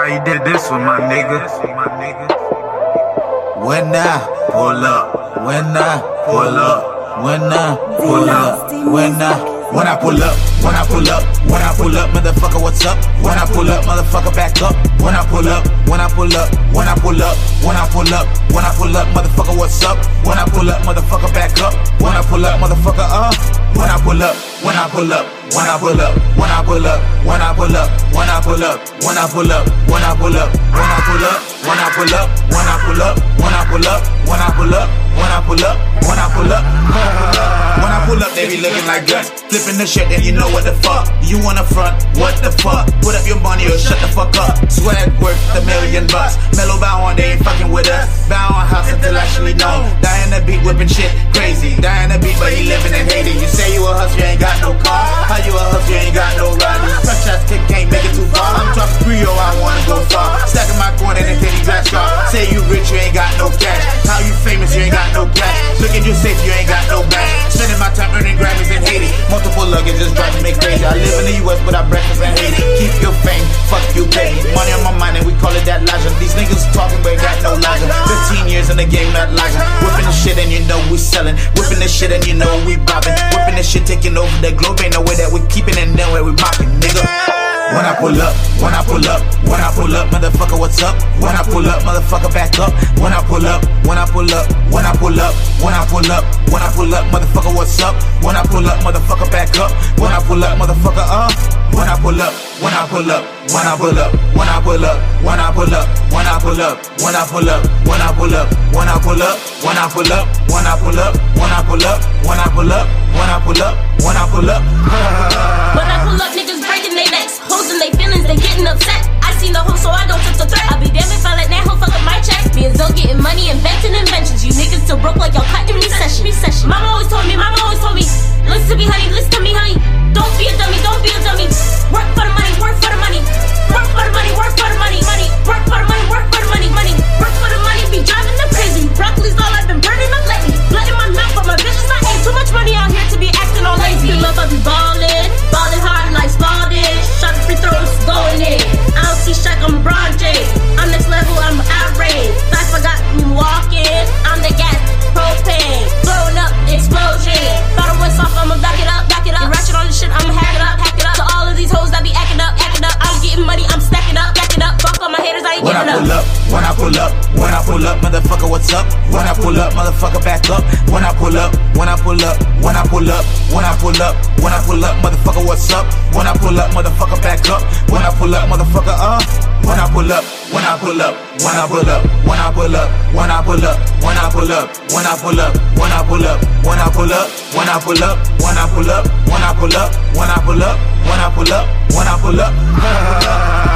you did this one, my nigga. When I pull up, when I pull up, when I pull up, when I pull up, when I pull up, when I pull up, motherfucker, what's up? When I pull up, motherfucker, back up. When I pull up, when I pull up, when I pull up, when I pull up, when I pull up, motherfucker, what's up? When I pull up, motherfucker, back up. When I pull up, motherfucker, when I pull up, when I pull up, when I pull up, when I pull up, when I pull up, when I pull up, when I pull up, when I pull up, when I pull up, when I pull up, when I pull up, when I pull up, when I pull up, when I pull up, when I pull up, when I pull up, they be looking like guts, flipping the shit, and you know what the fuck. You wanna front? What the fuck? Put up your money or shut the fuck up. Swag worth $1 million. Mellow bow on, they ain't fucking with us. Bow on house until actually know. Die in the beat, whipping shit crazy. Die in the beat, but you living in Haiti. You say you a hustler, you ain't got no car. How you a hustler, you ain't got no ride? Fresh ass kick can't make it too far. I'm talking Creole, I wanna go far. Stacking my coin in a titty glass car. Say you rich, you ain't got no cash. How you famous, you ain't got no cash. Look at you safe, you ain't got no bag. Spending my time earning Grammys in Haiti. Multiple luggage just driving me crazy. I live in the US, but I breakfast in Haiti. Keep your fame, fuck you, baby. Money on my mind, and we call it that logic. These niggas talking, but got no logic. 15 years in the game, not logic. Whipping the shit, and you know we selling. Whipping the shit, and you know we bobbing. Whipping the shit, taking over the globe. Ain't no way that we keeping it, no way we mocking, nigga. When I pull up, when I pull up, when I pull up, motherfucker, what's up? When I pull up, motherfucker, back up. When I pull up, when I pull up, when I pull up, when I pull up, when I pull up, motherfucker, what's up? When I pull up, motherfucker, back up. When I pull up, motherfucker, when I pull up, when I pull up, when I pull up, when I pull up, when I pull up, when I pull up, when I pull up, when I pull up, when I pull up, when I pull up, when I pull up, when I pull up, when I pull up, when I pull up, when I pull up. When I pull up, niggas breaking their necks, hoes in their feelings, they getting upset. I seen the hoe, so I don't touch the threat. I'll be damned if I let that hoe fuck up my check. Me and Zoe getting money, inventing inventions. You niggas still broke like y'all cutting recession. Mama always told me, listen to me, honey, listen to me, honey. Don't be a dummy, don't be a dummy. Work for the money, work for the money. Work for the money, work for the money, money. Work for the money, work for the money, money. Work for the money, be driving them crazy. Broccoli's all I've been burning up lately. Blood in my mouth, but my bitch is not ain't too much money out here to be acting all lazy. Love, I be ballin' hard like Spalding. Shot the free throws, going in. I don't see Shaq, I'm LeBron James. I'm next level, I'm outraged. Fast, I got me walking. I'm the gas, propane. Blowing up, explosion. Bottle went soft, I'ma back it up, back it up. Get ratchet on this shit, I'ma hack it up, hack it up. To all of these hoes that be acting up, acting up. I'm getting money, I'm stacking up, backing up. Fuck all my haters, I ain't When I giving pull up. up, when I pull up, when I pull up, motherfucker, what's up? When I pull up, motherfucker, back up. When I pull up, when I pull up, when I pull up, when I pull up, when I pull up, motherfucker, what's up? When I pull up, motherfucker, back up. When I pull up, motherfucker, when I pull up, when I pull up, when I pull up, when I pull up, when I pull up, when I pull up, when I pull up, when I pull up, when I pull up, when I pull up, when I pull up, when I pull up, when I pull up, when I pull up, when I pull up, when I pull up.